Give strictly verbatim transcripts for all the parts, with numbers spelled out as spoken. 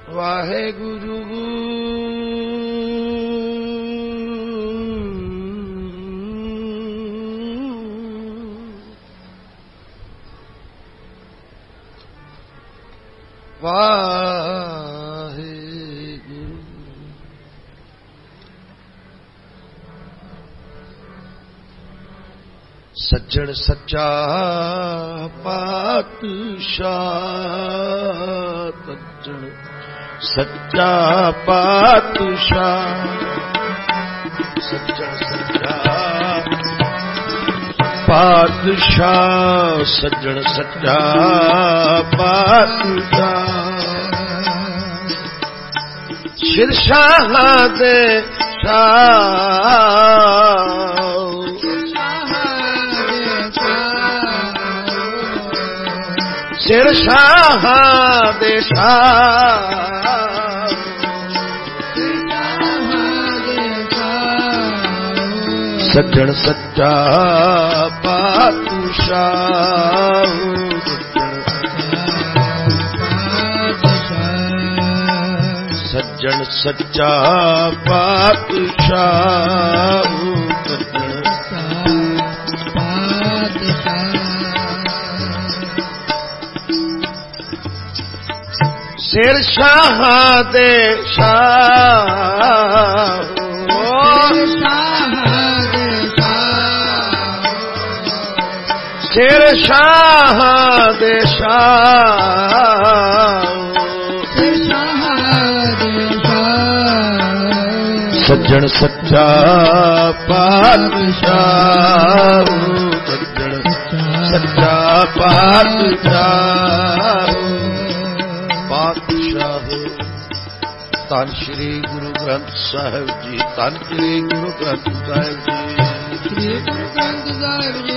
ਵਾਹਿਗੁਰੂ ਵਾਹਿਗੁਰੂ ਸੱਜਣ ਸੱਚਾ ਪਾਤਸ਼ਾਹ ਸੱਜਣ ਸੱਚਾ ਪਾਤਸ਼ਾਹ ਸੱਜਣ ਸੱਚਾ ਪਾਤਸ਼ਾਹ ਸੱਜਣ ਸੱਚਾ ਪਾਤਸ਼ਾਹ ਸ਼ਿਰਸ਼ਾਹਾਂ ਦੇ ਸ਼ਾਹ ਸ਼ਿਰਸ਼ਾਹਾਂ ਦੇ ਸ਼ਾਹ ਸੱਜਣ ਸੱਚਾ ਪਾਤਸ਼ਾਹ ਸੱਜਣ ਸੱਚਾ ਪਾਤਸ਼ਾਹ ਸਿਰ ਸ਼ਾਹਾਂ ਦੇ ਸ਼ਾਹ ਸਿਰ ਸ਼ਾਹਾਂ ਦੇ ਸ਼ਾਹ ਸੱਜਣ ਸੱਚਾ ਪਾਤਸ਼ਾਹ ਸੱਜਣ ਸੱਚਾ ਪਾਤਸ਼ਾਹ ਧੰਨ ਸ਼੍ਰੀ ਗੁਰੂ ਗ੍ਰੰਥ ਸਾਹਿਬ ਜੀ ਧੰਨ ਸ਼੍ਰੀ ਗੁਰੂ ਗ੍ਰੰਥ ਸਾਹਿਬ ਜੀ ਸ਼੍ਰੀ ਗੁਰੂ ਗ੍ਰੰਥ ਸਾਹਿਬ ਜੀ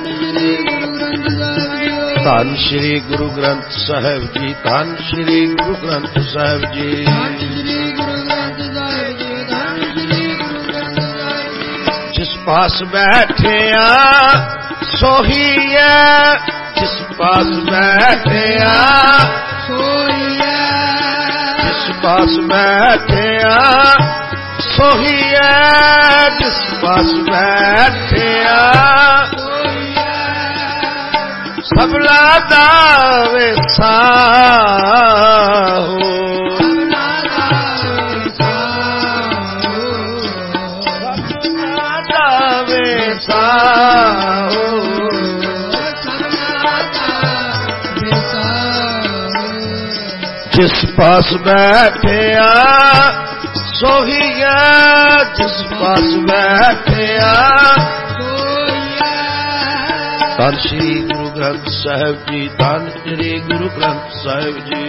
ਧੰਨ ਸ਼੍ਰੀ ਗੁਰੂ ਗ੍ਰੰਥ ਸਾਹਿਬ ਜੀ ਧੰਨ ਸ਼੍ਰੀ ਗੁਰੂ ਗ੍ਰੰਥ ਸਾਹਿਬ ਜੀ ਧੰਨ ਸ਼੍ਰੀ ਗੁਰੂ ਗ੍ਰੰਥ ਸਾਹਿਬ ਜੀ ਧੰਨ ਸ਼੍ਰੀ ਗੁਰੂ ਗ੍ਰੰਥ ਸਾਹਿਬ ਜੀ ਜਿਸ ਪਾਸ ਬੈਠਿਆ ਸੋਹੀ ਹੈ ਜਿਸ ਪਾਸ ਬੈਠਿਆ ਸੋਹੀ ਹੈ ਜਿਸ ਪਾਸ ਬੈਠਿਆ ਸੋਹੀ ਹੈ ਜਿਸ ਪਾਸ ਬੈਠਿਆ ਸਭਲਾ ਦਾ ਵੇਸਾ ਹੋ ਸਭਲਾ ਦਾ ਵੇਸਾ ਹੋ ਜਿਸ ਪਾਸ ਬੈਠਿਆ ਸੋਹੀ ਹੈ ਜਿਸ ਪਾਸ ਬੈਠਿਆ ਧੰਨ ਸ਼੍ਰੀ ਗੁਰੂ ਗ੍ਰੰਥ ਸਾਹਿਬ ਜੀ ਧੰਨ ਸ਼੍ਰੀ ਗੁਰੂ ਗ੍ਰੰਥ ਸਾਹਿਬ ਜੀ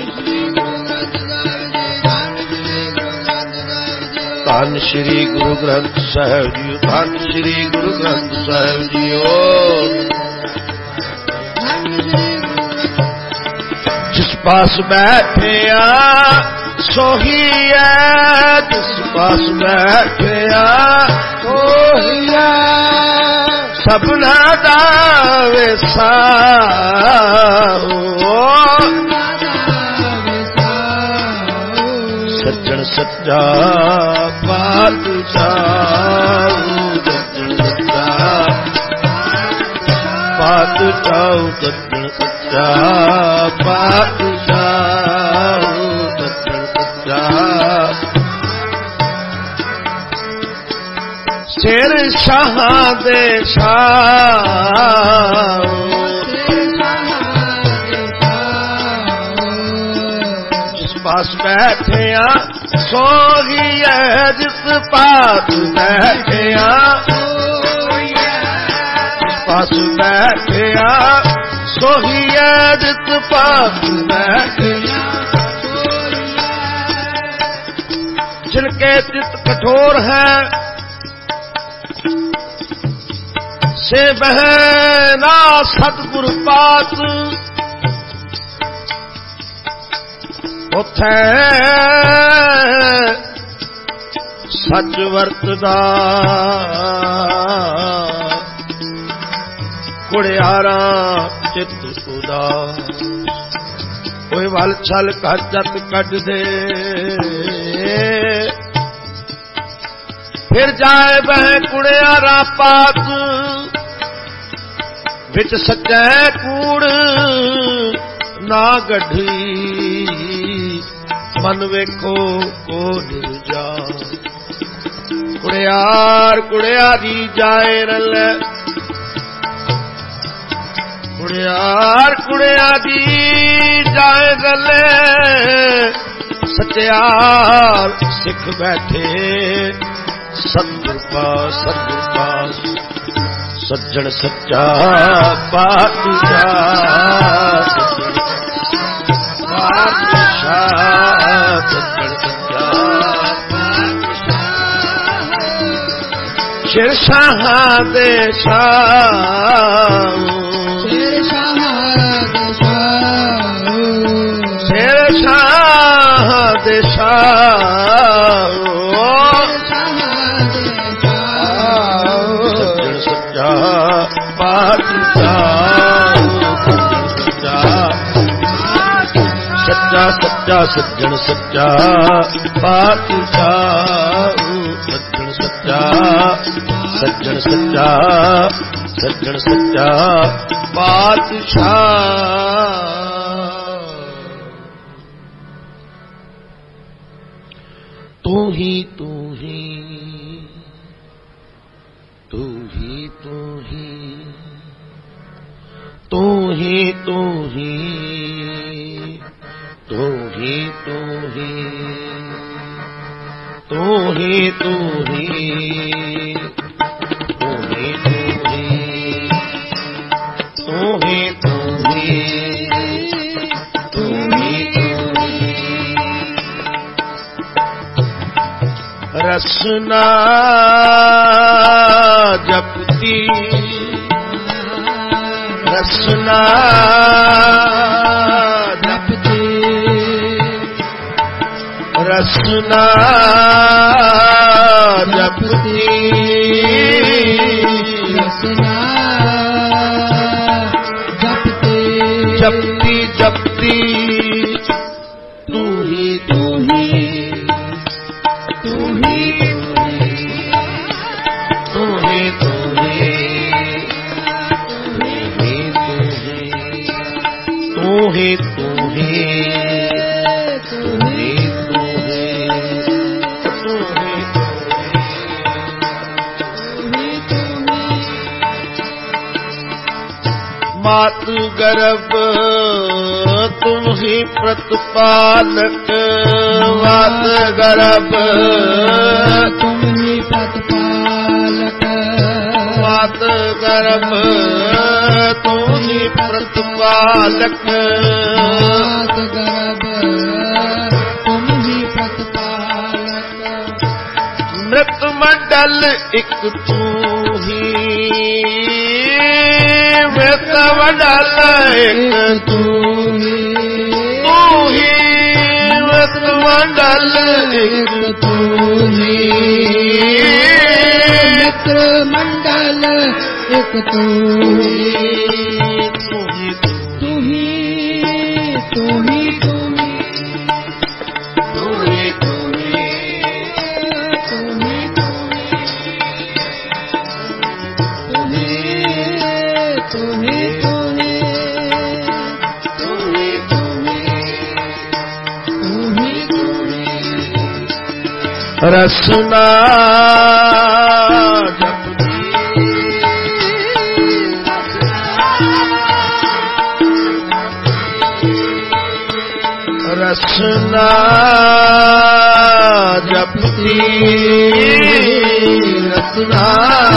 ਧੰਨ ਸ਼੍ਰੀ ਗੁਰੂ ਗ੍ਰੰਥ ਸਾਹਿਬ ਜੀ ਧੰਨ ਸ਼੍ਰੀ ਗੁਰੂ ਗ੍ਰੰਥ ਸਾਹਿਬ ਜੀ ਓ ਜਿਸ ਪਾਸ ਬੈਠਿਆ ਸੋਹੀ ਹੈ ਜਿਸ ਪਾਸ ਬੈਠਿਆ ਸੋਹੀ ਹੈ ਸਭਨਾ ਦਾ ਵੇਸਾ ਹੋ ਸੱਜਣ ਸੱਚਾ ਪਾਤਸ਼ਾਹ ਸੱਜਣ ਸੱਚਾ ਪਾਤਸ਼ਾਹ ਸੱਜਣ ਸੱਚਾ ਪਾਤਸ਼ਾਹ ਸੱਜਣ ਸੱਚਾ ਸਿਰ ਸ਼ਾਹਾਂ ਦੇ ਸ਼ਾਹ ਜਿਸ ਪਾਸ ਬੈਠਿਆ ਸੋਹੀ ਹੈ ਜਿਸ ਪਾਸ ਬੈਠਿਆ ਜਿਸ ਪਾਸ ਬੈਠਿਆ ਸੋਹੀ ਹੈ ਜਿਸ ਪਾਸ ਬੈਠਿਆ ਜਿਨਕੇ ਚਿਤ ਕਠੋਰ ਹੈ ਸੇ ਬਹਿਨਾ ਸਤਿਗੁਰ ਪਾਸ ਉਥੇ ਸੱਚ ਵਰਤਦਾ ਕੁੜਿਆਰਾ ਚਿਤ ਉਦਾਸ ਕੋਈ ਵਲ ਛਲ ਕਰ ਜਤ ਕੱਢ ਦੇ। ਫਿਰ ਜਾਏ ਬਹਿ ਕੁੜਿਆਰਾ ਪਾਤ ਵਿੱਚ ਸੱਚੈ ਕੂੜ ਨਾ ਗੱਢੀ। ਮਨ ਵੇਖੋ ਕੋ ਨਿਰਜਾ ਕੁੜਿਆਰ ਕੁੜਿਆਰੀ ਜਾਏ ਰਲੇ। ਕੁੜਿਆਰ ਕੁੜਿਆਰੀ ਜਾਏ ਰਲੇ ਸਚਿਆਰ ਸਿੱਖ ਬੈਠੇ। ਸਤਿਗੁਰ ਪਾਸ ਸਤਿਗੁਰ ਪਾਸ ਸੱਜਣ ਸੱਚਾ ਪਾਤਸ਼ਾਹ। ਪਾਤਸ਼ਾਹ ਸੱਜਣ ਸੱਚਾ ਸ਼ੇਰ ਸ਼ਾਹਾਂ ਦੇ ਸ਼ਾਹ। ਸ਼ੇਰ ਸ਼ਾਹਾਂ ਦੇ ਸ਼ਾਹ। ਸ਼ੇਰ ਸ਼ਾਹਾਂ ਦੇ ਸ਼ਾਹ। ਸੱਜਣ ਸੱਚਾ ਪਾਤਸ਼ਾਹ। ਸੱਚਾ ਸੱਚਾ ਸੱਜਣ ਸੱਚਾ ਪਾਤਸ਼ਾਹ। ਸੱਜਣ ਸੱਚਾ ਸੱਜਣ ਸੱਚਾ ਸੱਜਣ ਸੱਚਾ ਪਾਤਸ਼ਾਹ। ਤੂੰ ਹੀ ਤੂੰ ਹੀ ਤੂੰ ਹੀ ਤੂੰ ਹੀ ਤੂੰ ਹੀ ਤੂੰ ਹੀ ਤੂੰ ਹੀ ਤੂੰ ਹੀ ਤੂੰ ਹੀ ਤੂੰ ਹੀ ਤੂੰ ਹੀ ਤੂੰ ਹੀ ਤੂੰ ਹੀ ਤੂੰ ਹੀ ਤੂੰ ਹੀ ਰਸਨਾ ਜਪਤੀ ਰਸਨਾ ਜਪਤੀ ਰਸਨਾ ਜਪਤੀ ਰਸਨਾ ਜਪਤੀ ਜਪਤੀ ਜਪਤੀ ਤੂੰ ਹੀ ਤੂੰ ਹੀ ਤੂੰ ਹੀ ਤੂੰ ਹੀ ਤੂੰ ਹੀ ਤੂੰ ਹੀ ਤੂੰ ਹੀ ਤੂੰ ਹੀ मात गर्भ तुम ही प्रतिपालक। मात गर्भ तुम ही प्रतिपालक। मात गर्भ तुम ही प्रतिपालक। मात गर्भ तुम ही प्रतिपालक। मृत मंडल एक तू ही मृत मंडल एक तू ही तू ही मृत मंडल एक तू ही मित्र मंडल एक तू ही तू ही तू ही तू ही तू ही तू रसना रसना जपती रसना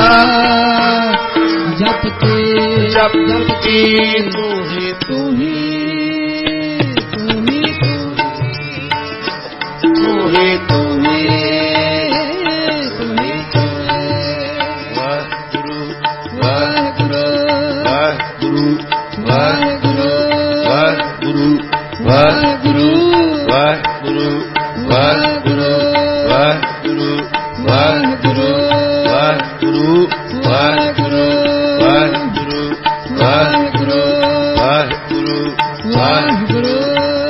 जपती जपती तू ही तू ही तू ही तू ही Guru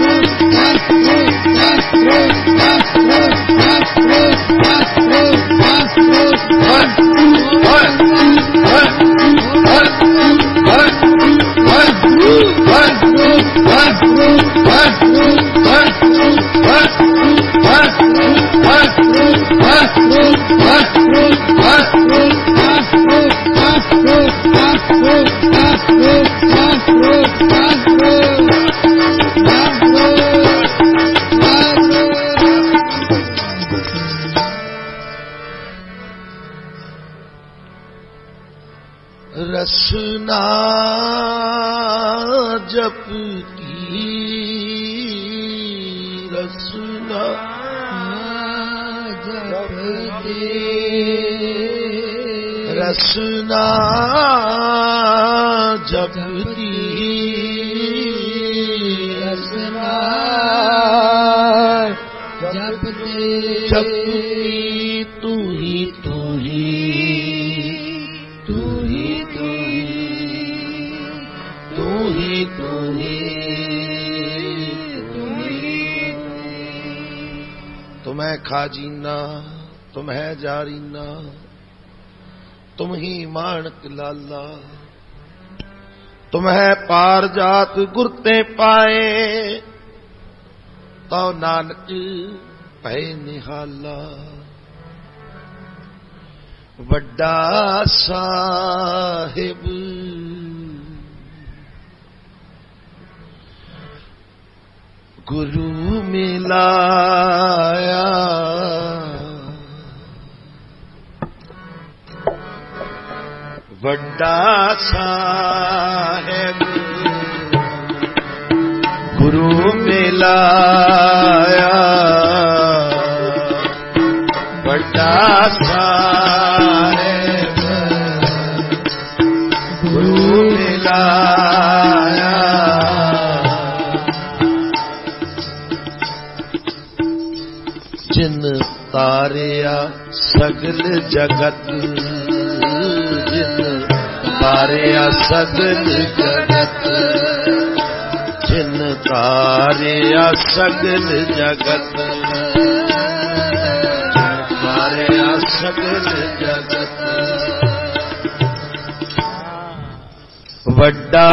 की रसना जपती रसना जपती रसना जपती जपती तू ही तू ही तू ही तू ही तू ही तू ही तुम है खाजीना तुम है जारीना तुम ही माणक लाला तुम है पार जात गुरते पाए तो नानक पै निहाला वड्डा साहिब गुरु मिलाया वड्डा साहिब गुरु मिलाया वड्डा साहिब गुरु मिलाया जिन तारिया सगल जगत जिन तारिया सगल जगत जिन तारिया सगल जगत तारिया सगल जगत वड्डा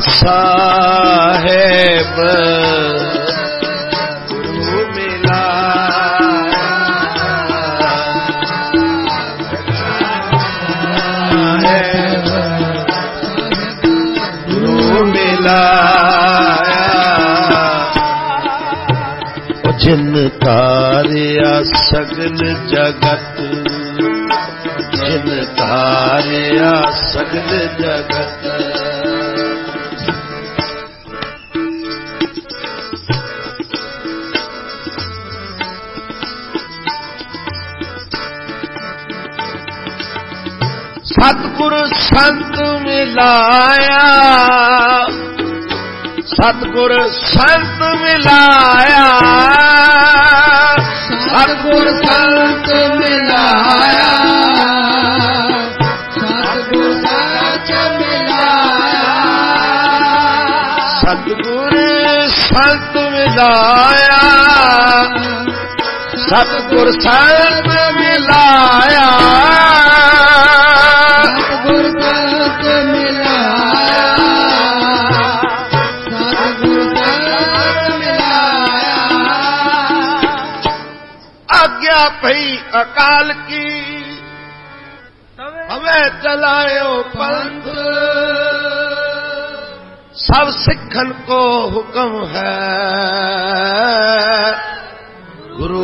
साहेब गुरु मिला जिन तारिया सगल जगत जिन तारिया सगल जगत सतगुर संत मिलाया सतगुर संत मिलाया सतगुर संत मिलाया सतगुर संत मिलाया सतगुर संत मिलाया सतगुर संत मिलाया सतगुर संत मिलाया सतगुर संत मिलाया आज्ञा भई अकाल की हमें चलायो पंथ सब सिखन को हुक्म है गुरु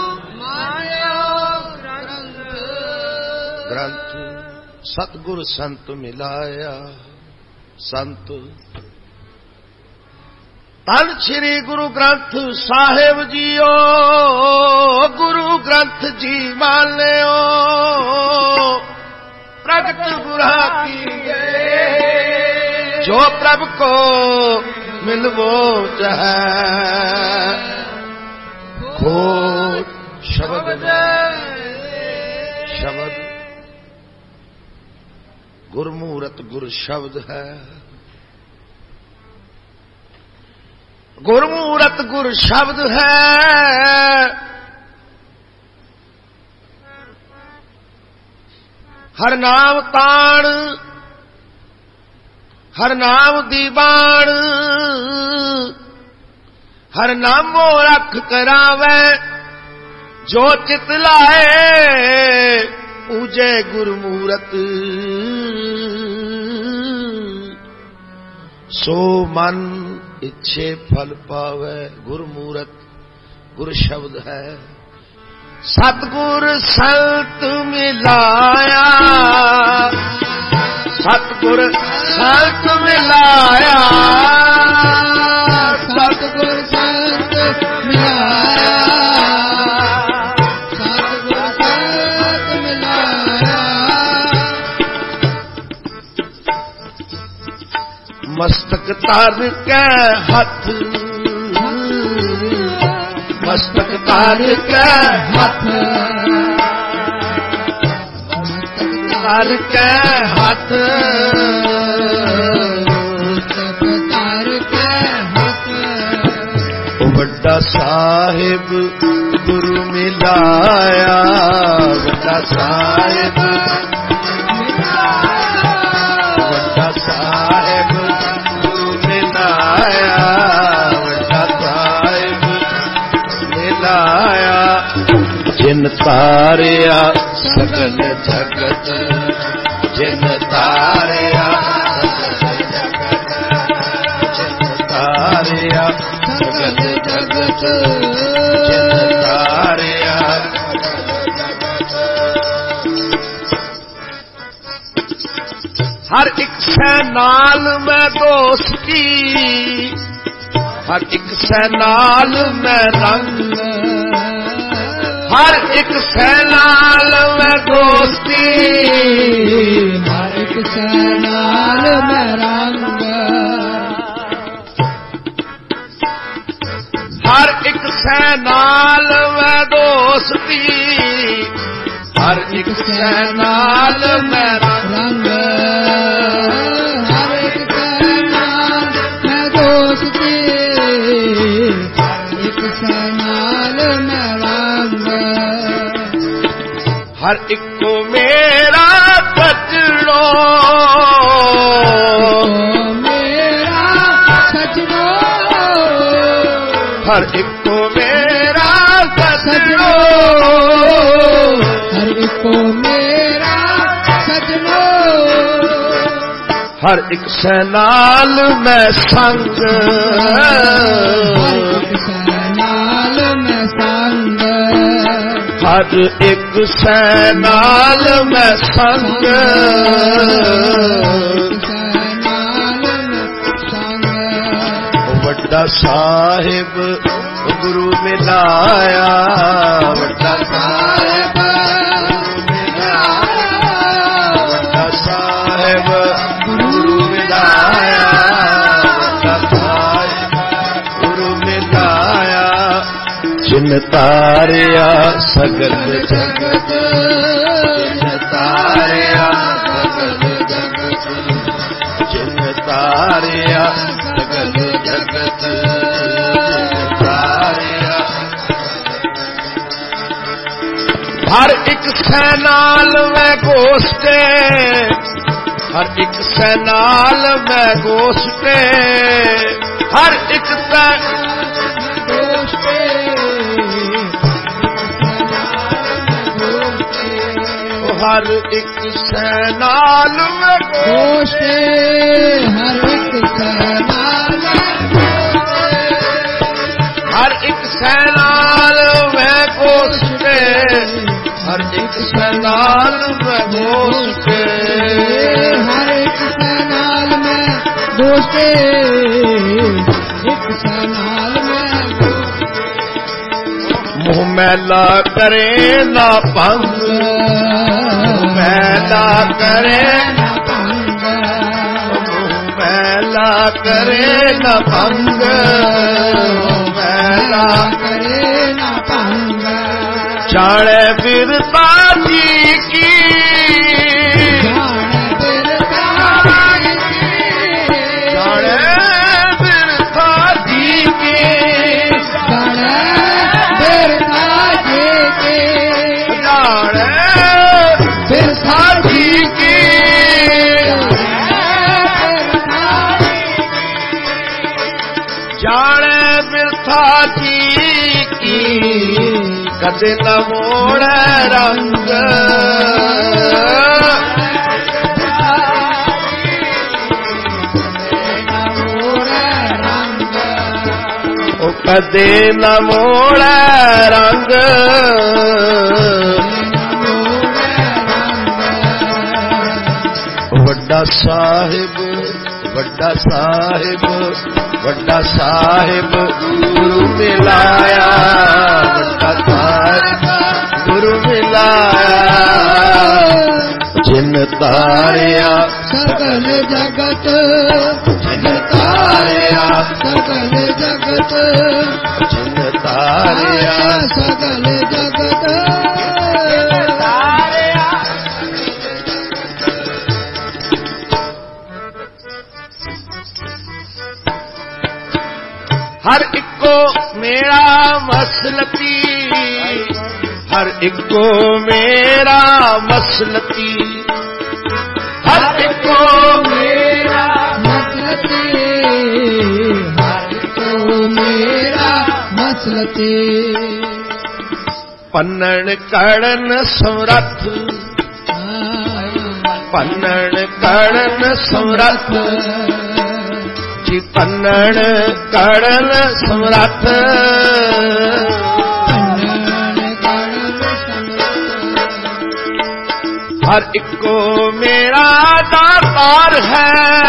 ग्रंथ सतगुर संत मिलाया संत धन श्री गुरु ग्रंथ साहिब जीओ गुरु ग्रंथ जी मान्यो प्रगट गुरा की जो प्रभ को मिलवो चाहे खोट शब्द शब्द गुरमूरत गुर शब्द है गुरमूरत गुर शब्द है हर नाम ताण हर नाम दीवान हर नामो रख करावे जो चित लाए पूजे गुरमूरत सो मन इच्छे फल पावे गुरमूरत गुर शब्द है सतगुर संत मिलाया ਸਤਿਗੁਰ ਸੰਤ ਮਿਲਾਇਆ, ਸਤਿਗੁਰ ਸੰਤ ਮਿਲਾਇਆ, ਸਤਿਗੁਰ ਸੰਤ ਮਿਲਾਇਆ। ਮਸਤਕ ਧਰ ਕੇ ਹੱਥ, ਮਸਤਕ ਧਰ ਕੇ ਹੱਥ, ਧਰ ਕੇ ਹੱਥ, ਮਸਤਕ ਧਰ ਕੇ ਹੱਥ। ਵੱਡਾ ਸਾਹਿਬ ਗੁਰੂ ਮਿਲਾਇਆ, ਵੱਡਾ ਸਾਹਿਬ, ਵੱਡਾ ਸਾਹਿਬ ਗੁਰੂ ਮਿਲਾਇਆ, ਵੱਡਾ ਸਾਹਿਬ ਮਿਲਾਇਆ। ਜਿਨ ਤਾਰਿਆ ਸਗਲ ਜਗਤ, ਜਿਨ ਤਾਰਿਆ ਸਗਲ ਜਗਤ, ਜਿਨ ਤਾਰਿਆ ਸਗਲ ਜਗਤ, ਜਿਨ ਤਾਰਿਆ। ਹਰ ਇੱਕ ਸੈ ਨਾਲ ਮੈਂ ਦੋਸਤੀ, ਹਰ ਇੱਕ ਸੈ ਨਾਲ ਮੈਂ ਰੰਗ, ਹਰ ਇੱਕ ਸੈ ਨਾਲ ਮੈਂ ਦੋਸਤੀ, ਹਰ ਇੱਕ ਸੈ ਨਾਲ ਮੈਂ ਰੰਗ, ਹਰ ਇੱਕ ਸੈ ਨਾਲ ਮੈਂ ਦੋਸਤੀ, ਹਰ ਇੱਕ ਸੈ ਨਾਲ ਮੈਂ ਰੰਗ, ਹਰ ਇੱਕ ਸੈ ਨਾਲ ਮੈਂ ਦੋਸਤੀ, ਹਰ ਇੱਕ ਸੈ ਨਾਲ ਮੈਂ ਰੰਗ। ਹਰ ਇੱਕੋ ਮੇਰਾ ਸਜਣੋ, ਮੇਰਾ ਸਜਣੋ, ਹਰ ਇੱਕੋ ਮੇਰਾ ਸਜਣੋ, ਹਰ ਇੱਕੋ ਮੇਰਾ ਸਜਣੋ। ਹਰ ਇੱਕ ਸੈ ਨਾਲ ਮੈਂ ਸੰਗ, ਹਰ ਇੱਕ ਸੈ ਨਾਲ ਮੈਂ ਸੰਗ, ਹਰ ਇੱਕ ਸੈ ਨਾਲ ਮੈਂ ਸੰਗ, ਵੱਡਾ ਸਾਹਿਬ ਗੁਰੂ ਮਿਲਾਇਆ, ਵੱਡਾ ਸਾਹਿਬ ਮਿਲਾਇਆ, ਵੱਡਾ ਸਾਹਿਬ ਗੁਰੂ ਮਿਲਾਇਆ, ਵੱਡਾ ਸਾਹਿਬ ਗੁਰੂ ਮਿਲਾਇਆ। ਜਿਨ ਤਾਰਿਆ ਸਗਲ ਜਗਤ, ਜਿਨ ਤਾਰਿਆ ਸਗਲ ਜਗਤ, ਜਿਨ ਤਾਰਿਆ ਸਗਲ ਜਗਤ, ਜਿਨ ਤਾਰਿਆ। ਹਰ ਇੱਕ ਸੈ ਨਾਲ ਮੈਂ ਗੋਸ਼ਟੇ, ਹਰ ਇੱਕ ਸੈ ਨਾਲ ਮੈਂ ਗੋਸ਼ਟੇ, ਹਰ ਇੱਕ ਸੈ ਹਰ ਇੱਕ ਸੈ ਨਾਲ ਮੈਂ ਗੋਸ਼ਟੇ, ਹਰ ਇੱਕ ਸੈ ਨਾਲ, ਹਰ ਇੱਕ ਸੈ ਨਾਲ ਮੈਂ ਗੋਸ਼ਟੇ, ਹਰ ਇੱਕ ਸੈ ਨਾਲ ਮੈਂ ਗੋਸ਼ਟੇ, ਹਰ ਇੱਕ ਸੈ ਨਾਲ ਮੈਂ ਗੋਸ਼ਟੇ, ਇੱਕ ਸੈ ਨਾਲ ਮੈਂ। ਮੂੰਹ ਮੈਲਾ ਕਰੇ ਨਾ ਭੰਗ, ਮੈਲਾ ਕਰੇ ਨਾ ਭੰਗ, ਮੂੰਹ ਮੈਲਾ ਕਰੇ ਨਾ ਭੰਗ, ਮੈਲਾ ਕਰੇ ਨਾ ਭੰਗ। ਜਾਣੇ ਬਿਰਤਾ ਜੀ ਕੀ, ਜਾਣੇ ਬਿਰਤਾ ਜੀ ਕੀ, ਜਾਣੇ ਬਿਰਤਾ ਜੀ ਕੀ, ਜਾਣੇ ਬਿਰਤਾ ਜੀ ਕੀ, ਜਾਣੇ ਬਿਰਤਾ ਜੀ ਕੀ, ਜਾਣੇ ਬਿਰਥਾ ਜੀ ਕੀ, ਕਦੇ ਨਾ ਮੋੜੈ ਰੰਗ, ਉਹ ਕਦੇ ਨਾ ਮੋੜੈ ਰੰਗ। ਵੱਡਾ ਸਾਹਿਬ ਵੱਡਾ ਸਾਹਿਬ ਵੱਡਾ ਸਾਹਿਬ ਗੁਰੂ ਮਿਲਾਇਆ ਵੱਡਾ ਸਾਹਿਬ ਗੁਰੂ ਮਿਲਾਇਆ ਜਿਨ ਤਾਰਿਆ ਸਕਲ ਜਗਤ ਜਿਨ ਤਾਰਿਆ ਸਕਲ ਜਗਤ ਜਿਨ ਤਾਰਿਆ ਸਕਲ ਜਗਤ ਹਰ ਇੱਕੋ ਮੇਰਾ ਮਸਲਕੀ ਹਰ ਇੱਕੋ ਮੇਰਾ ਮਸਲਕੀ ਹਰ ਇੱਕੋ ਮੇਰਾ ਮਸਲਕੀ ਹਰ ਇੱਕੋ ਮੇਰਾ ਮਸਲਕੀ ਪੰਨਣ ਕੜਨ ਸਮਰੱਥ ਪੰਨਣ ਕੜਨ ਸਮਰੱਥ ਜੀ ਪੰਨਣ ਕੜਨ ਸਮਰੱਥ ਹਰ ਇੱਕੋ ਮੇਰਾ ਦਾਤਾਰ ਹੈ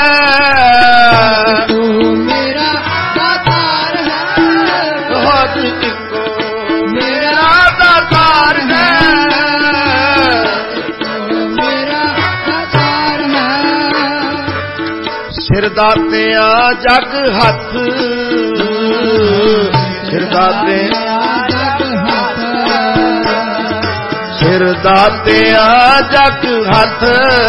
ਤੂੰ ਮੇਰਾ ਦਾਤਾਰ ਹੈ ਬਹੁਤ ਇੱਕੋ ਮੇਰਾ ਦਾਤਾਰ ਹੈ ਤੂੰ ਮੇਰਾ ਦਾਤਾਰ ਹੈ ਸਿਰ ਦਾਤਿਆਂ ਜਗ ਹੱਥ ਸਿਰ ਦਾਤਿਆਂ ਸਿਰ ਦਾਤਿਆਂ ਜਗ ਹੱਥ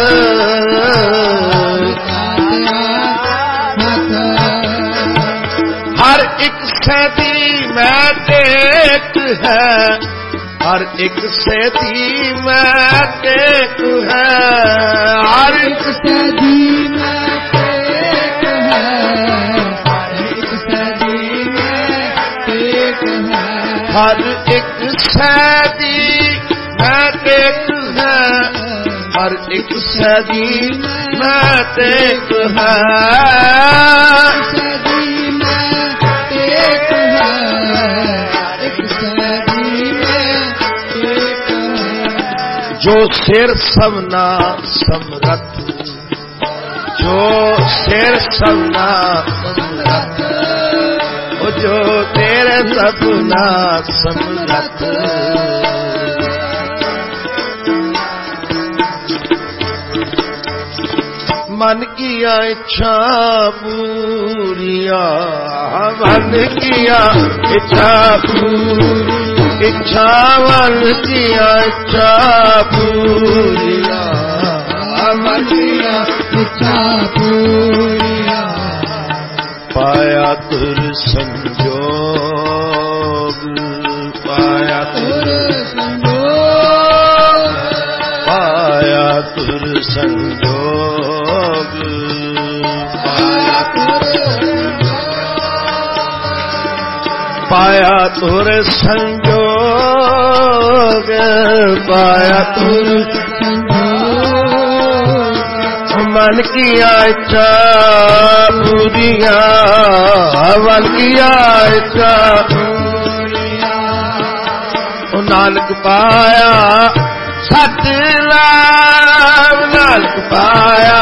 ਹਰ ਇੱਕ ਸੈਦੀ ਮੈਂ ਟੇਕ ਹੈ ਹਰ ਇੱਕ ਸੈਦੀ ਮੈਂ ਟੇਕ ਹੈ ਹਰ ਇੱਕ ਸੈਦੀ ਮੈਂ ਟੇਕ ਹੈ ਹਰ ਇੱਕ ਸੈਦੀ ਮੈਂ ਟੇਕ ਹੈ ਹਰ ਇੱਕ ਸੈਦੀ ਮੈਂ ਟੇਕ ਹੈ ਹਰ ਇੱਕ ਸੈਦੀ ਮੈਂ ਟੇਕ ਹੈ ਸੈਦੀ ਮੈਂ ਟੇਕ ਹੈ ਇੱਕ ਸੈਦੀ ਮੈਂ ਟੇਕ ਹੈ ਜੋ ਸਿਰ ਸਭਨਾ ਸਮਰੱਥ ਜੋ ਸਿਰ ਸਭਨਾ ਸਮਰੱਥ ਉਹ ਜੋ ਤੇਰੇ ਸਭਨਾ ਸਮਰੱਥ मन किया इच्छा पूरिया मन किया इच्छा पूरी इच्छा मन किया इच्छा पूरिया मन किया इच्छा पूरिया पाया तुर संजोग पाया तुर संजोग पाया तुर संजोग पाया तुर संजोग पाया तुर मन किया इच्छा पूरिया मन किया इच्छा नानक पाया सतनाम नानक पाया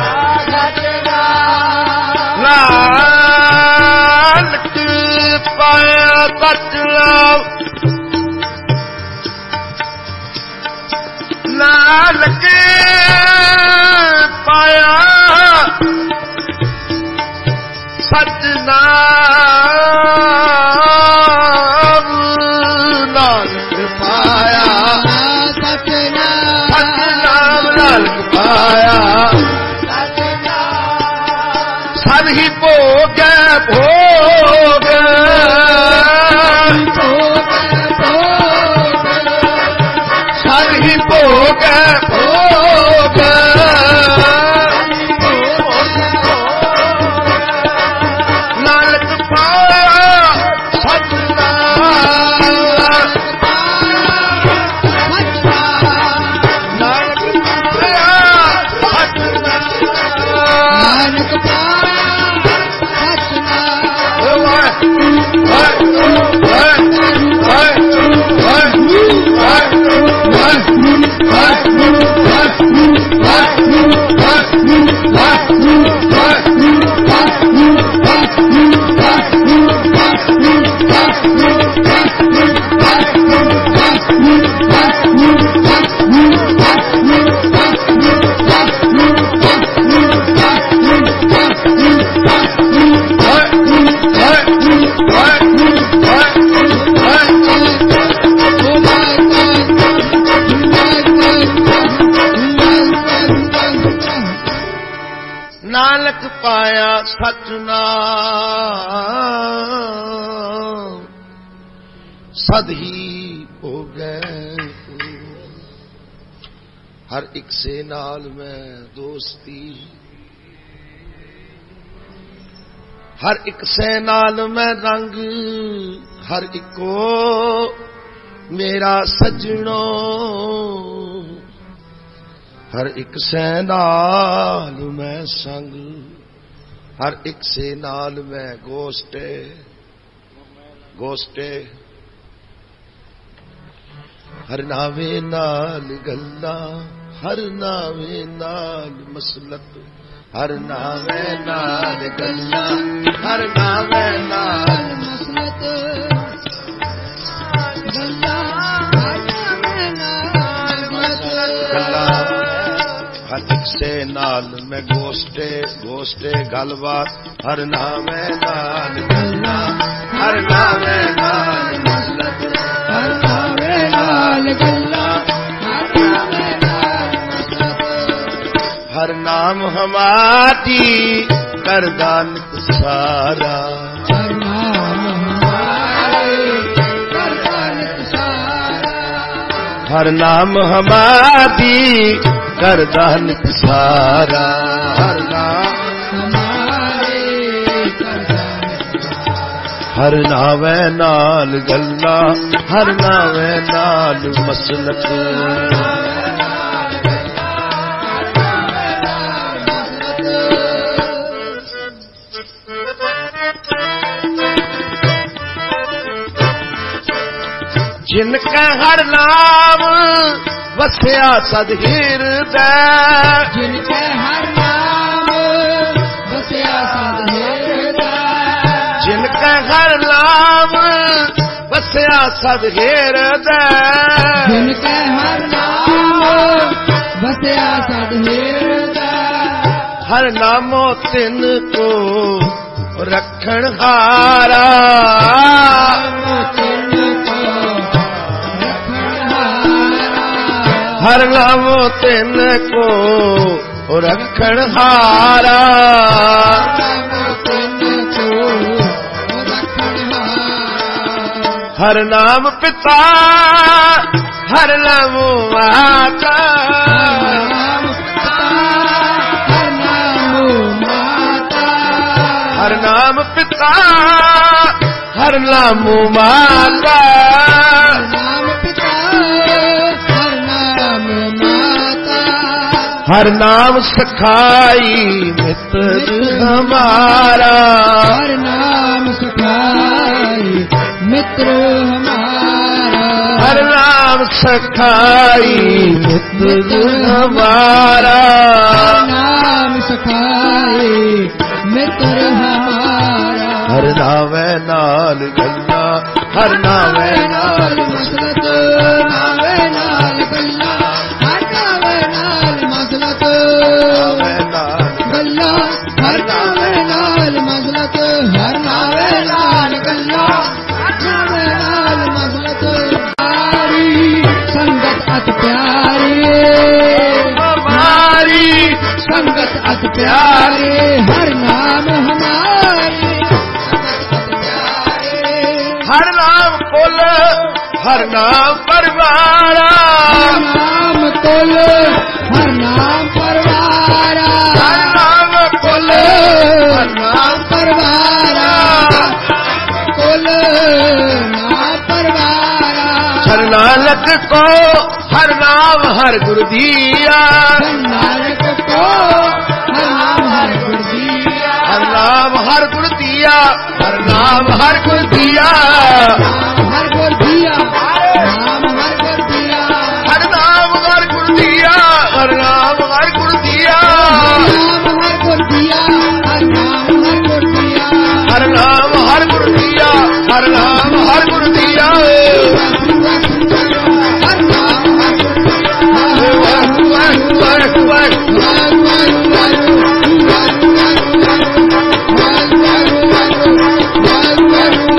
नानक पाया सतनाम नानक पाया सतनाम नानक पाया सतनाम नानक पाया सब ही भोग भोग सब ही भोग भोग नानक पाया सतनाम नानक पाया नानक पाया सतनाम ਨਾਨਕ ਪਾਇਆ ਸਚ ਨਾਮ ਸਦ ਹੀ ਹੋ ਗਏ। ਹਰ ਇੱਕ ਸੇ ਨਾਲ ਮੈਂ ਦੋਸਤੀ, ਹਰ ਇੱਕ ਸੇ ਨਾਲ ਮੈਂ ਰੰਗ, ਹਰ ਇੱਕੋ ਮੇਰਾ ਸਜਣੋ। ਹਰ ਇੱਕ ਸੇ ਨਾਲ ਮੈਂ ਸੰਗ, ਹਰ ਇੱਕ ਸੇ ਨਾਲ ਮੈਂ ਗੋਸ਼ਟੇ ਗੋਸ਼ਟੇ। ਹਰ ਨਾਵੇਂ ਨਾਲ ਗੱਲਾਂ, ਹਰ ਨਾਵੇਂ ਨਾਲ ਮਸਲਕ, ਹਰ ਨਾਵੇਂ ਨਾਲ ਗੱਲਾਂ, ਹਰ ਨਾਵੇਂ ਨਾਲ ਮਸਲਕ, ਗੱਲਾਂ ਹਰ ਨਾਵੇਂ ਨਾਲ ਗੱਲਾਂ। ਹਰ ਇੱਕ ਸੇ ਨਾਲ ਮੈਂ ਗੋਸ਼ਟੇ ਗੋਸ਼ਟੇ ਗੱਲਬਾਤ, ਹਰ ਨਾਵੇਂ ਨਾਲ ਗੱਲਾਂ, ਹਰ ਨਾਵੇਂ ਨਾਲ ਮਸਲਕ, ਹਰ ਨਾਵੇਂ ਨਾਲ ਗੱਲਾਂ, ਹਰ ਨਾਵੇਂ ਨਾਲ ਮਸਲਕ। ਹਰ ਨਾਮ ਹਮਾਰੀ ਕਰਦਾ ਨਿਤ ਸਾਰਾ, ਹਰ ਨਾਮ ਹਮਾਰੇ ਕਰਦਾ ਨਿਤ ਸਾਰਾ। ਹਰ ਨਾਮ ਹਮਾਰੀ ਕਰਦਾ ਨਿਤ ਸਾਰਾ, ਹਰ ਨਾਮ ਹਮਾਰੇ ਕਰਦਾ ਨਿਤ ਸਾਰਾ। ਹਰ ਨਾਵੇਂ ਨਾਲ ਗੱਲਾਂ, ਹਰ ਨਾਵੇਂ ਨਾਲ ਮਸਲਕ, ਜਿਨ ਕੈ ਹਰ ਨਾਮ ਵਸਿਆ ਸਦ ਹਿਰਦੈ, ਜਿਨ ਕੈ ਹਰ ਨਾਮ ਵਸਿਆ ਸਦ ਹਿਰਦੈ। ਜਿਨ ਕੈ ਹਰ ਨਾਮ ਵਸਿਆ ਸਦ ਹਿਰਦੈ, ਜਿਨ ਕੈ ਹਰ ਨਾਮ ਵਸਿਆ ਸਦ ਹਿਰਦੈ। ਹਰ ਨਾਮੋ ਤਿਨ ਕੋ ਰਖਣ ਹਾਰਾ, ਹਰ ਨਾਮੋ ਤਿਨ ਕੋ ਰਖਣ ਹਾਰਾ। ਹਰ ਨਾਮ ਪਿਤਾ, ਹਰ ਨਾਮ ਮਾਤਾ, ਹਰ ਨਾਮ ਪਿਤਾ, ਹਰ ਨਾਮ ਮਾਤਾ। हर नाम सखाई मित्र हमारा, हर नाम सखाई मित्र हमारा। हर नाम सखाई मित्र हमारा, हर नाम सखाई मित्र हमारा। हर नावे नाल गल्ला, हर नावे नाल मसलत, नावे नाल गल्ला, हर नावे नाल मसलत, हर नावे नाल गल्ला, हर नावे नाल मसलत। प्यारी संगत अत प्यारी, हमारी संगत अत प्यारी। हर नाम हमारी हर नाम कुल, हर नाम परवारा, हर नाम कुल, हर नाम परवारा। हर नाम कुल, हर नाम परवारा, कुल नाम परवारा। हर नानक को हर नाम हर गुरु दिया, हर नानक को हर नाम हर गुरु दिया। हर नाम हर गुरु दिया, हर नाम हर गुरु दिया, हर गुरु दिया, नाम हर गुरु दिया। हर नाम हर गुरु दिया, हर नाम हर गुरु दिया, नाम हर गुरु दिया, हर नाम हर गुरु दिया। हर नाम हर गुरु दिया, हर नाम हर गुरु दिया, हर नाम हर गुरु दिया।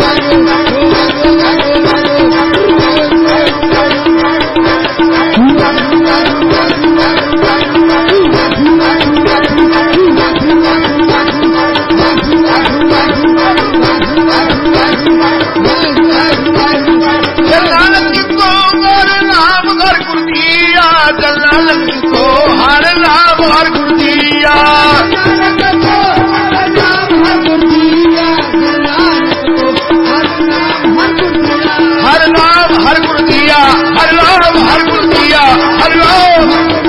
नानक को हर नाम हर गुर दिया, जल नानक को हर नाम हर गुर दिया, हर नाम हर गुर दिया, हर नाम हर गुर दिया, हर नाम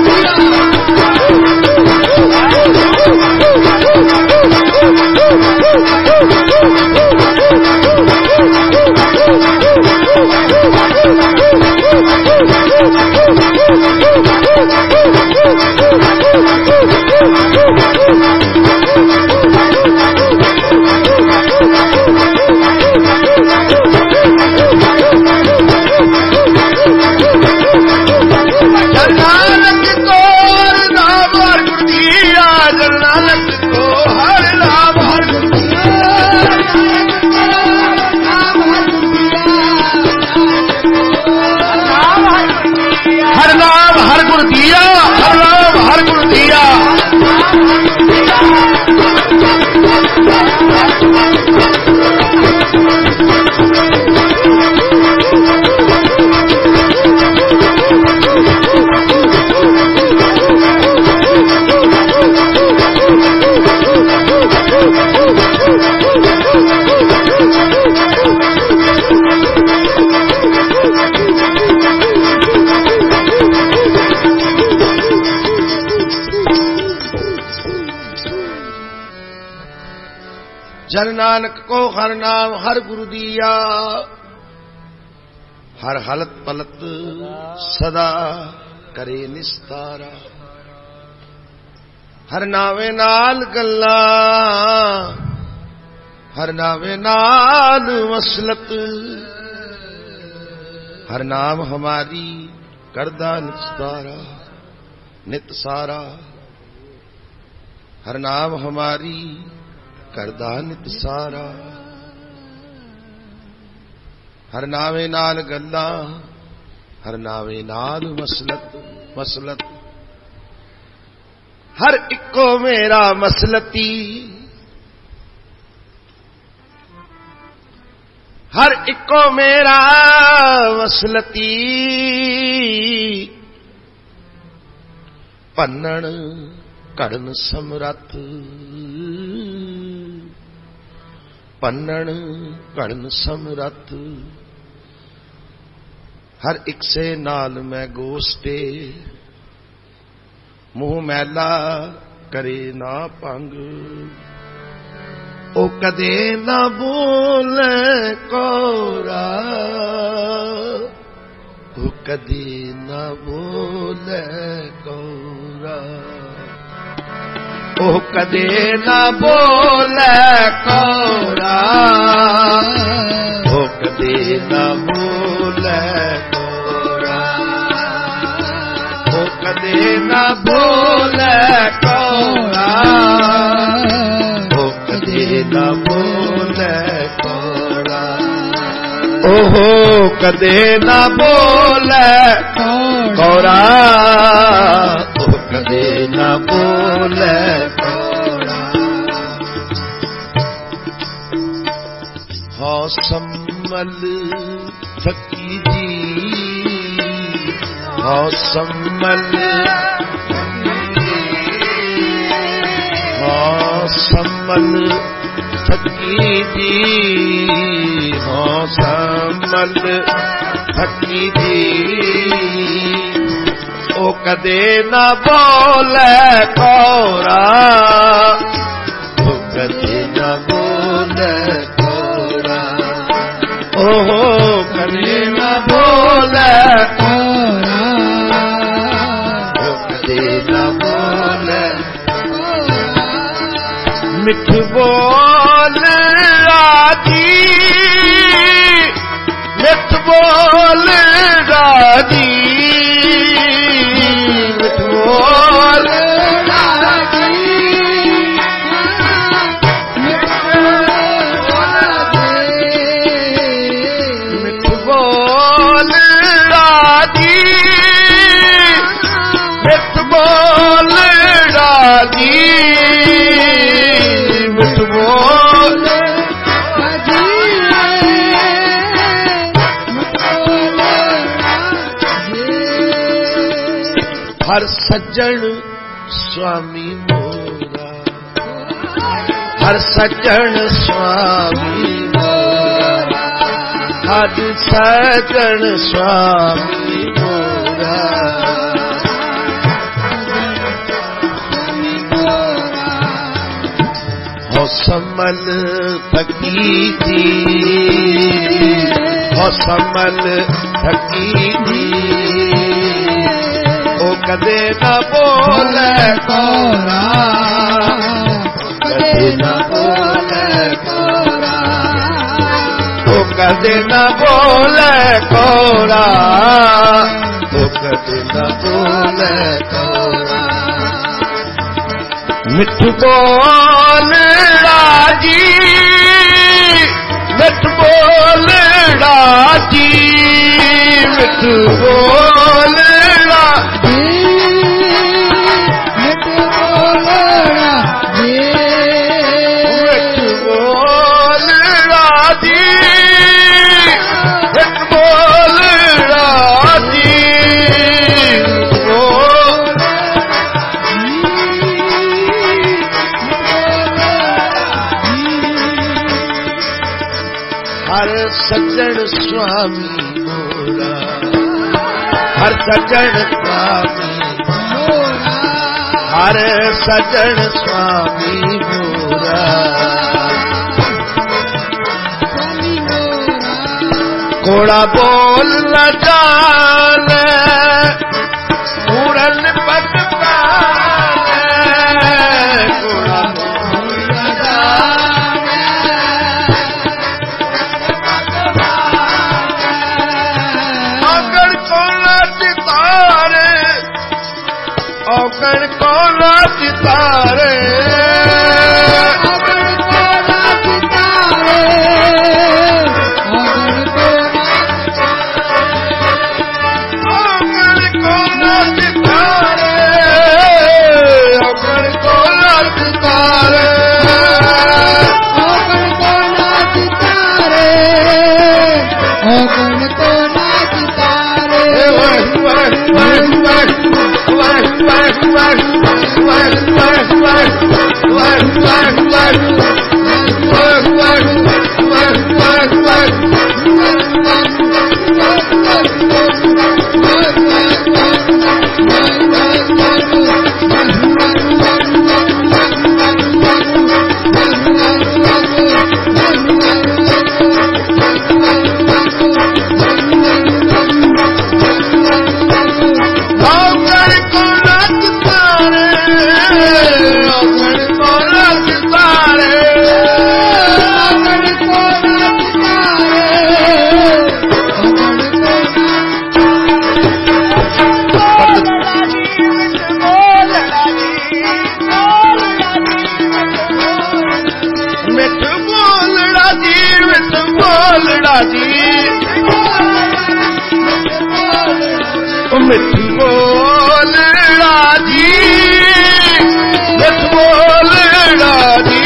जन नानक को हर नाम हर गुरु दिया, हर हलत पलत सदा करे निस्तारा, हर नावे नाल गल्ला, हर नावे नाल मसलत, हर नाम हमारी करदा निस्तारा नित सारा, हर नाम हमारी करदा नित सारा, हर नावे नाल गल्ला, हर नावे नाल मसलत मसलत, हर इको मेरा मसलती, हर इको मेरा मसलती, भन्नण घड़न समरथ, भन्नण घड़न समरथ, हर एक से नाल मैं गोष्टे, मुंह मैला करे ना भंग, ओ कदे ना बोले कोरा, ओ कदे ना बोले कोरा, ओ कदे ना बोले कोरा, ओ कदे ना बोले कोरा, ओ कदे ना बोले कोरा, ओ कदे ना बोले कोरा, ओहो कदे ना बोले कोरा, ओ कदे ना बोले कोरा। हो सम्मल फकी जी, हो सम्मल, हो सम्मल फकी जी, हो सम्मल फकी जी, ओ कदे ना बोले कोरा, ओ कदे ना बोले कोरा, ओहो कदे ना बोले कोरा, ओ कदे ना बोले कोरा, मिठ बोल राजी, मिठ बोल राजी, बोल राजी, मिठ बोल राजी, मिठ बोल राजी, मिठ बोल राजी, ਹਰ ਸੱਜਣ ਸੁਆਮੀ ਮੋਰਾ, ਹਰ ਸੱਜਣ ਸੁਆਮੀ ਮੋਰਾ, ਹਰ ਸੱਜਣ ਸੁਆਮੀ ਮੋਰਾ। ਹੋ ਸਮਲ ਥਕੀ ਜੀ, ਹੋ ਸਮਲ ਥਕੀ ਜੀ, ਉਹ ਕਦੇ ਨਾ ਬੋਲੇ ਕੋਰਾ, ਕਦੇ ਨਾ ਬੋਲੇ ਕੋਰਾ, ਉਹ ਕਦੇ ਨਾ ਬੋਲੇ ਕੋਰਾ, ਉਹ ਕਦੇ ਨਾ ਬੋਲੇ ਕੋਰਾ। ਮਿੱਠੂ ਬੋਲੜਾ ਜੀ, ਮਿੱਠੂ ਬੋਲੜਾ ਜੀ, ਮਿੱਠੂ ਬੋਲੜਾ ਜੀ, ਮਿੱਠੂ ਬੋਲੜਾ ਜੀ, ਮਿੱਠੂ ਬੋਲੜਾ ਜੀ, ਮਿੱਠੂ ਬੋਲੜਾ ਜੀ, ਹਰ ਸੱਜਣ ਸੁਆਮੀ ਮੋਰਾ, ਹਰ ਸੱਜਣ ਸੁਆਮੀ ਮੋਰਾ, ਹਰ ਸੱਜਣ ਸੁਆਮੀ ਮੋਰਾ। ਕੋੜਾ ਬੋਲ ਨਾ ਜਾਣੇ, ਉੜਨ ਪਟਕਾਣੇ, ਕੋੜਾ ਬੋਲ ਨਾ ਜਾਣੇ, ਔਗਣ ਕੋ ਨਾ ਸਿਤਾਰੇ, ਔਗਣ ਕੋ ਨਾ ਸਿਤਾਰੇ, ਔਗਣ ਕੋ ਨਾ ਸਿਤਾਰੇ, ਔਗਣ ਕੋ ਨਾ ਸਿਤਾਰੇ, ਔਗਣ ਕੋ ਨਾ ਸਿਤਾਰੇ, ਔਗਣ ਕੋ ਨਾ ਸਿਤਾਰੇ। ਵਾਹਿਗੁਰੂ ਵਾਹਿਗੁਰੂ ਵਾਹਿਗੁਰੂ ਵਾਹਿਗੁਰੂ ਵਾਹਿਗੁਰੂ ਵਾਹਿਗੁਰੂ ਵਾਹਿਗੁਰੂ ਮਿੱਠੂ ਬੋਲੜਾ ਜੀ, ਮਿੱਠੂ ਬੋਲੜਾ ਜੀ,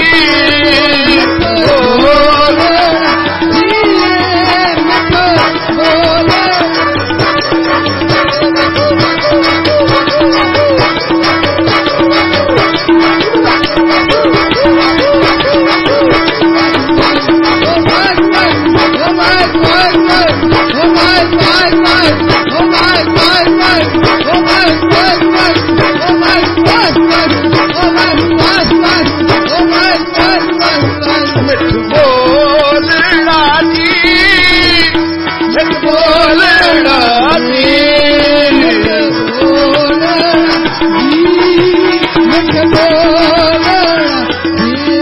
ਬੋਲੜਾ ਜੀ, ਮਿੱਠੂ ਬੋਲੜਾ। ਮਿੱਠੂ ਬੋਲੜਾ ਜੀ, ਮਿੱਠੂ ਬੋਲੜਾ ਜੀ, ਮਿੱਠੂ ਬੋਲੜਾ ਜੀ।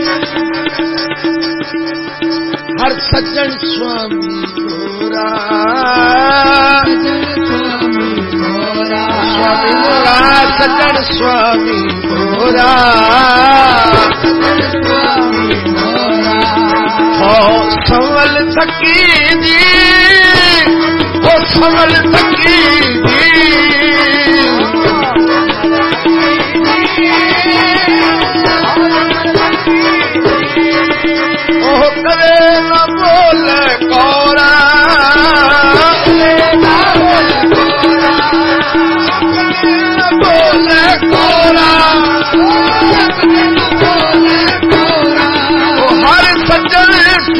ਹਰ ਸੱਜਣ ਸੁਆਮੀ ਮੋਰਾ, ਸੁਆਮੀ ਮੋਰਾ, ਸੱਜਣ ਸੁਆਮੀ ਮੋਰਾ, ਹੋ ਸੰਵਲ ਥਕੀ ਜੀ, ਹੋ ਸੰਵਲ ਥਕੀ ਜੀ, ਉਹ ਕਦੇ ਨਾ ਬੋਲੇ ਕੋਰਾ, ਕਦੇ ਨਾ ਬੋਲੇ ਕੋਰਾ,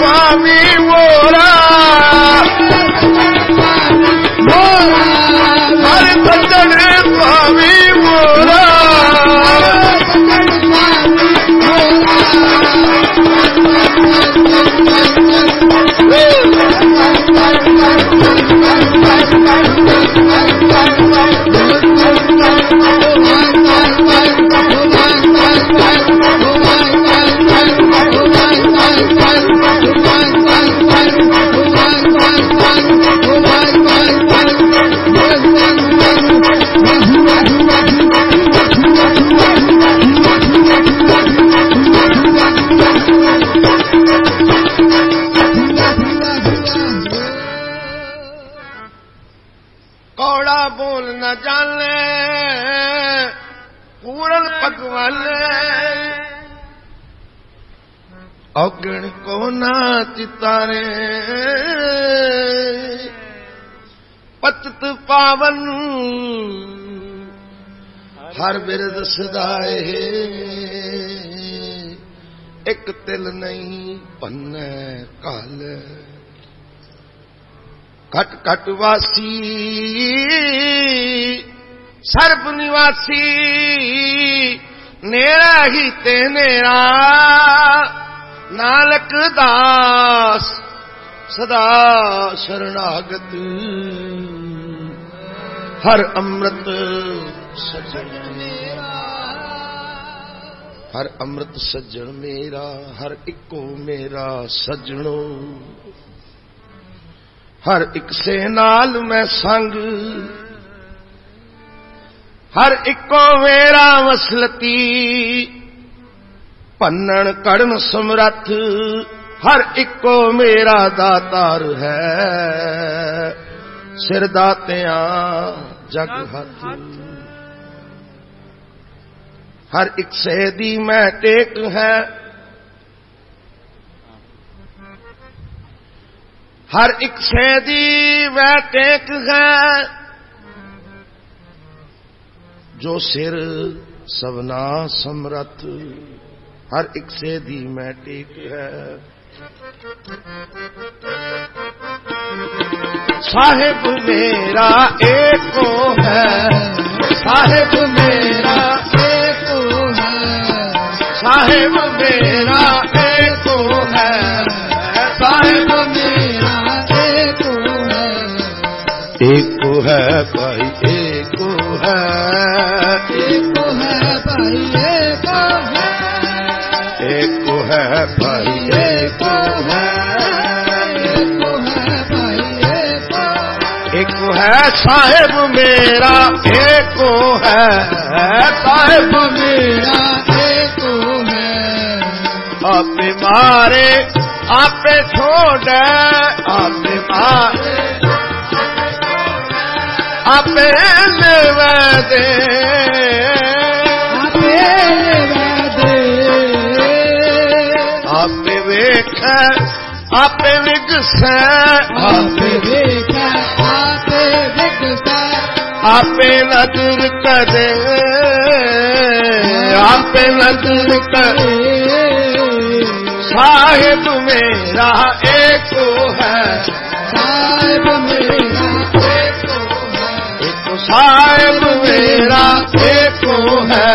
स्वामी मोरा हर सज्जन स्वामी मोरा कौड़ा बोल न जाने पूरन पकवान औगण को ना चितारे पतित पावन हर बिरद सदाए एक तिल नहीं पन्ने काल घट घट वासी सर्ब निवासी नेरा ही ते नेरा नानक दास सदा शरणागत हर अमृत सज्जन मेरा हर अमृत सज्जन मेरा हर इको मेरा सज्जणो हर एक से नाल मैं संग हर इको मेरा वसलती पन्नण कड़न समरथ हर इको मेरा दातार है सिर दातिया जग हथ हर एक से दी मैं टेक है हर एक सैदी वह टेक है जो सिर सबना समरथ हर एक सैदी में टेक है साहिब मेरा एको है साहिब मेरा एको है साहिब मेरा एको है साहिब एको है भाई एको है एको है भाई एको है एको है भाई एको है एको है भाई एको एको है साहिब मेरा एको है साहिब मेरा एको है आपे मारे आपे छोड़े आपे मारे आपे लेवे दे आपे लेवे दे आपे वेख आपे विगस आपे वेख आपे विगस आपे नजर करे आपे नजर करे साहिब मेरा एको है साहिब मेरा साहिब मेरा एको है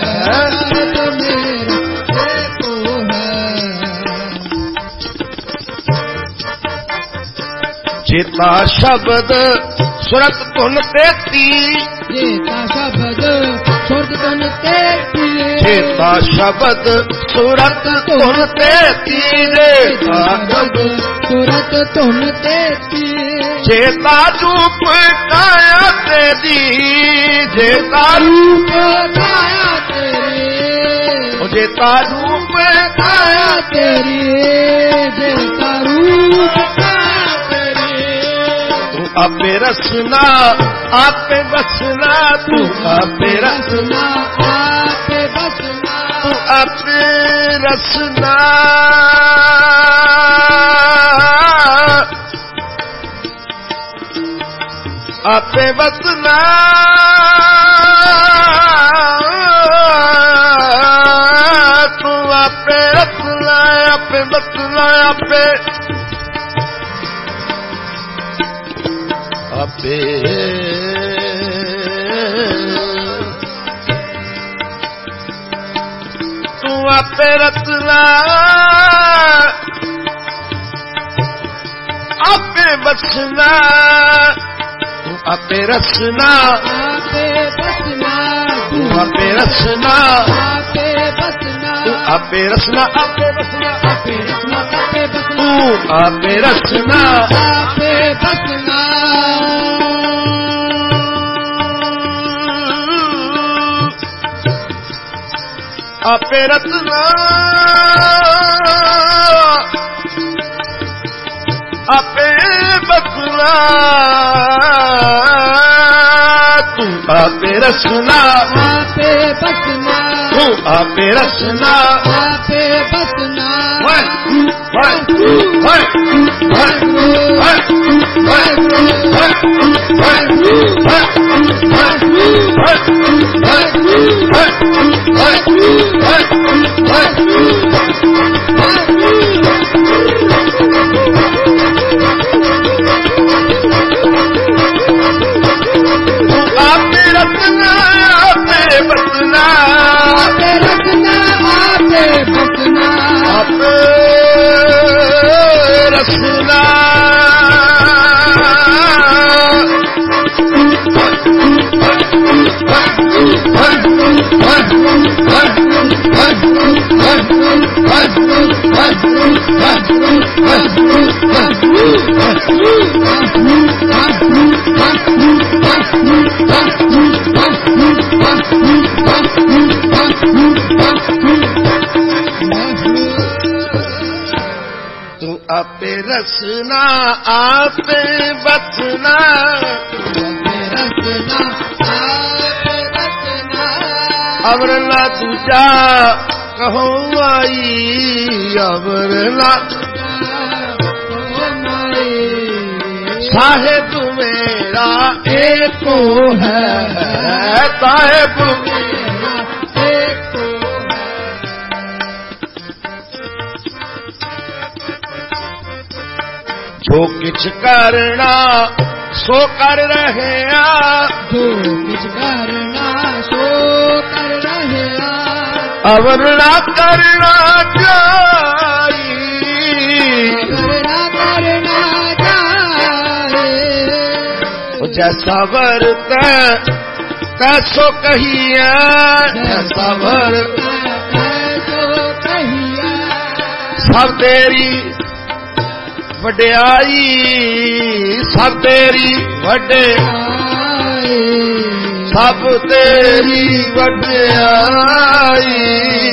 जेता शब्द सुरत धुन तेती जेता शब्द सुरत धुन तेती जेता शब्द सुरत धुन तेती जेता शब्द सुरत धुन तेती जेता रूप काया तेरी जेता रूप काया तेरी जेता रूप काया तेरी जेता रूप काया तेरी तू आपे रसना आपे बसना तू आपे रसना आपे बसना तू आपे रसना आपे बसना तू आपे रसना आपे बसना आपे आपे तू आपे रचना आपे बसना तू आपे रचना आपे बसना तू आपे रचना आपे बसना तू आपे रचना आपे बसना आपे रचना आपे बसना तू आपे रचना आपे बसना आपे रचना आपे बसना तू आपे रचना आपे बसना तू आपे रचना आपे बसना हाय हाय हाय हाय हाय हाय आपे रचना आपे बसना आपे रचना आपे बसना आपे रचना तू आपे रचना आपे बचना आपे रचना आपे बसना अवरना तुझा कहो आई अवरना साहेब मेरा एको है साहेब जो किछ करना सो कर रहे आ जो कुछ करना सो कर रहे आ अवरना करना जाई करना करना जाए जैसा वर्त कैसो कहिए जैसा वर्त कैसो कहिया सब तेरी वड्याई सब तेरी वड्याई सब तेरी वड्याई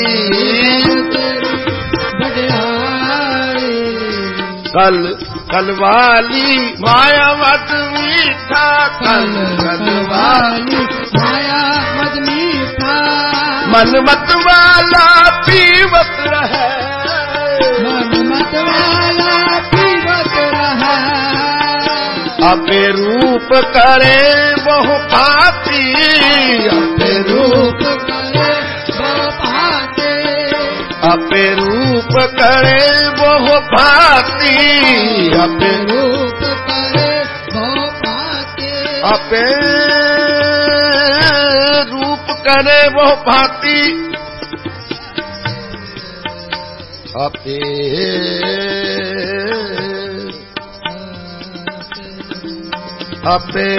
कल कल वाली माया मत मीठा कल कल वाली माया मत मीठा मन मत वाला पीवत रहे मन मत वाला पीवत रहा आपे रूप करे बहु भांति आपे रूप करे वो पाते आपे रूप करे बहु भांति आपे रूप करे वो पाते आपे रूप करे बहु भांति आपे आपे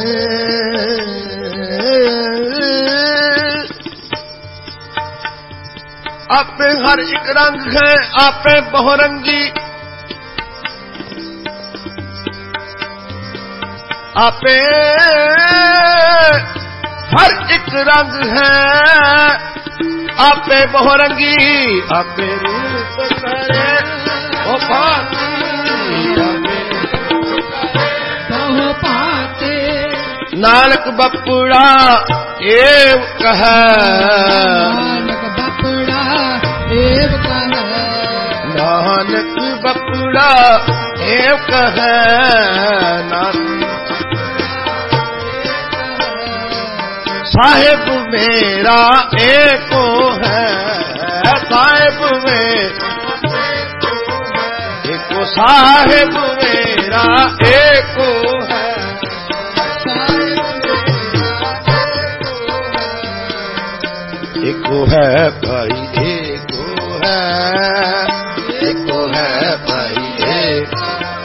आपे हर एक रंग है आपे बहुरंगी आपे हर एक रंग है आपे बहुरंगी आपे रूप करे ओ भांति बहु पाते नानक बपुड़ा एव कह नानक बपड़ा देव कह नानक बपुड़ा एव कह साहेब मेरा एको है साहेब में साहिब मेरा एको है, एको है भाई एको है, एको है भाई एको,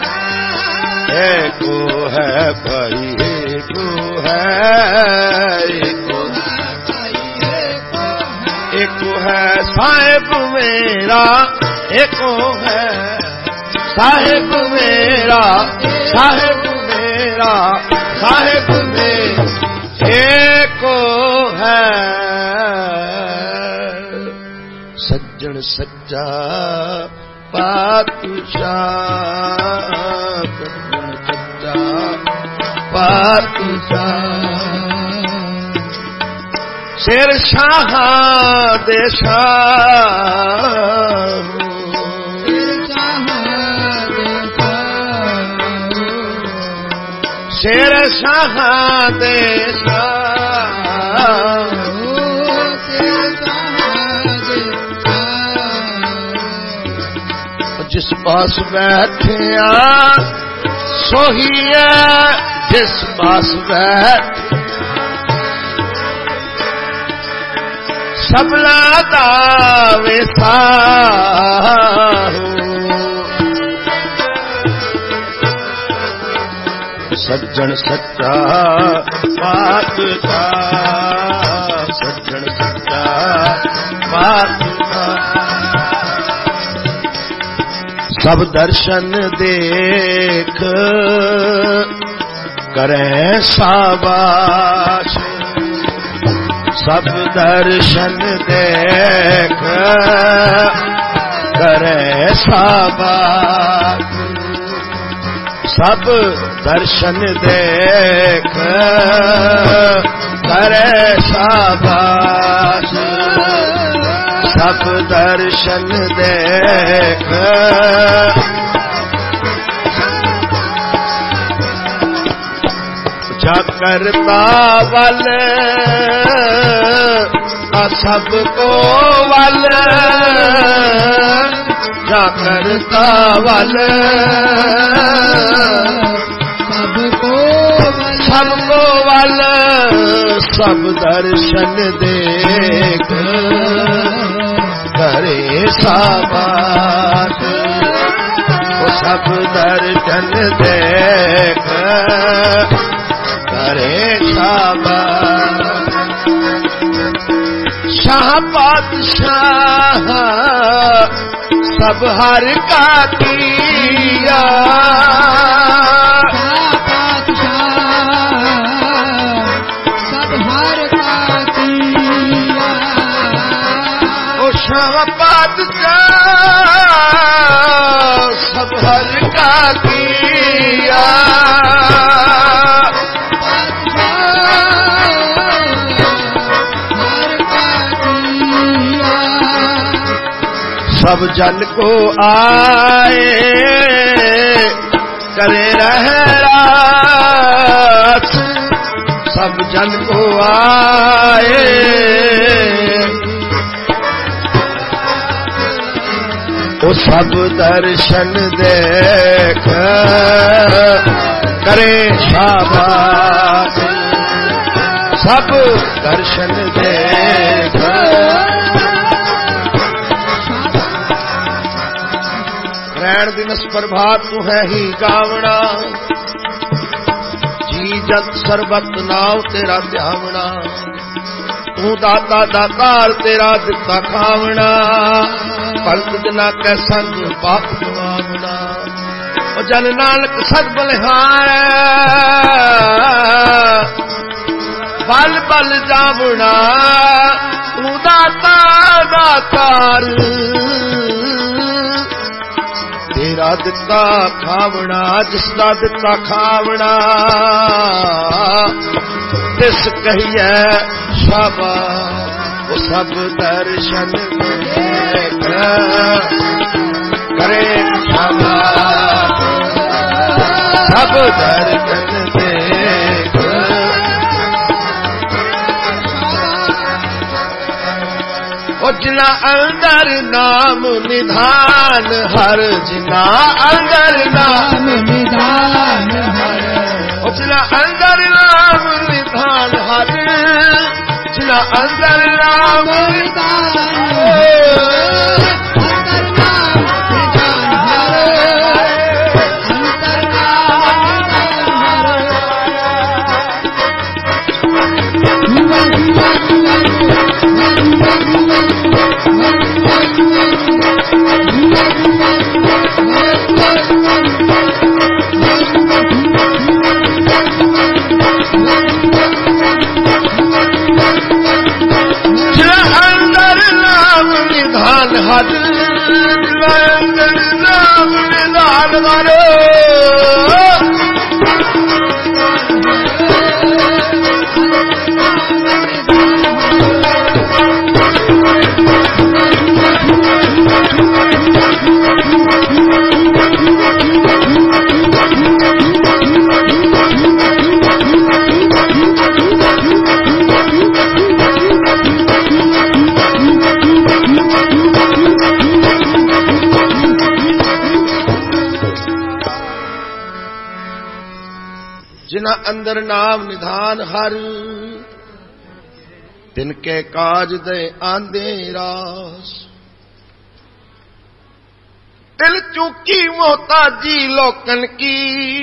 एको है भाई एको है, एको एको है साहिब मेरा एको है, साहिब मेरा साहिब मेरा साहिब मेरा एको है। सज्जन सच्चा पातशाह, सज्जन सच्चा पातशाह, शेर शाह दे शाह, शेर शाह दे शाह, जिस पास बैठिया सोही है, जिस पास बैठ सबला दा वेसा, सज्जन सच्चा पातशाह, सज्जन सच्चा पातशाह, सब दर्शन देख करें शाबाश, सब दर्शन देख करें शाबाश, सब दर्शन देख करे शाबाश, सब दर्शन देख जा करता वल सबको वल, जा करता वल सबको सबको वल, सब दर्शन देख करे शाबाश, सब दर्शन देख करे शाबाश। शाह पातशाह सब हर का किया, सब हर का किया, ओ शाह पातशाह सब हर का किया, सब जन को आए करे रहरास, सब जन को आए वो सब दर्शन देख करे शाबाश, सब दर्शन देख रैण दिनस प्रभात तू है ही गावना, जी जत सरबत नाव तेरा ध्यावना, तू दाता दातार तेरा दिता खावना, पलक दिना कै संग पाप गवावना, ओ जन नानक सद बलिहार बल बल जावना, तू दाता दातार तेरा दिता खावना, जिसदा दिता खावना तिस कहिए शाबाश, वो सब दर्शन देख करे शाबाश, सब दर्शन देख वो जिना अंदर नाम निधान हर, जिना अंदर नाम निधान हर, जिना अंदर नाम निधान हर, जिना अंदर नाम निधान हर, अंदर नाम निधान हर, जिना अंदर नाम निधान हर, तिनके काज दे आंदे रास, दिल चूकी मोहताजी लोकन की,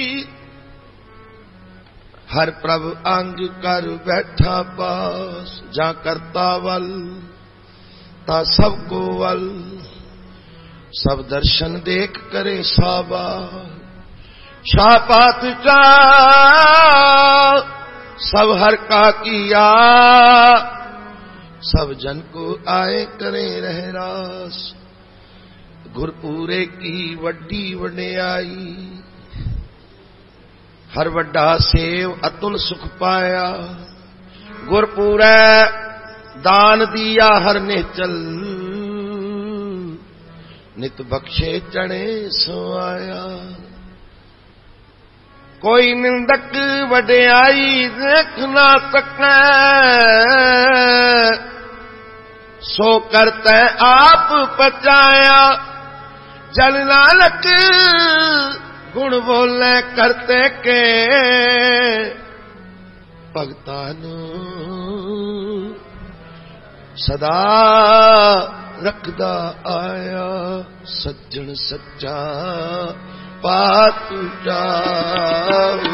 हर प्रभ अंग कर बैठा पास, जा करता वल ता सबको वल, सब दर्शन देख करे साबा, शापात का सब हर का किया, सब जन को आए करे रहरास, गुरपूरे की वड्डी वड्याई, हर वड्डा सेव अतुल सुख पाया, गुरपूरे दान दिया हर ने चल, नित बख्शे चढ़े सो आया, कोई निंदक वड्याई देख ना सके, सो करते आप पचाया, जल नानक गुण बोले करते के, भगतान सदा रखदा आया, सज्जन सच्चा पात जाऊ,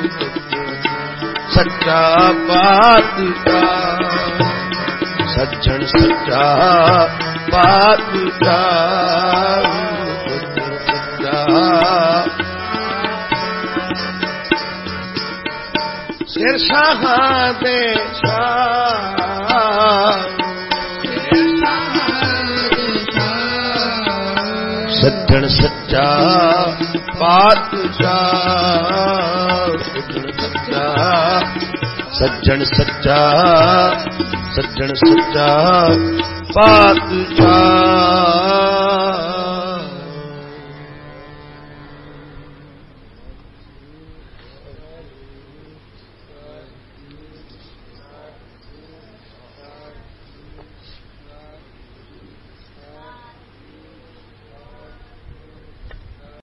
सच्चा पात जाऊ, सज्जन सच्चा पात जाऊ, सच्चा सिर शाह दे शाह, सज्जन सच्चा पात जाऊ, सज्जन सच्चा, सज्जन सच्चा, सज्जन सच्चा पात जाऊ।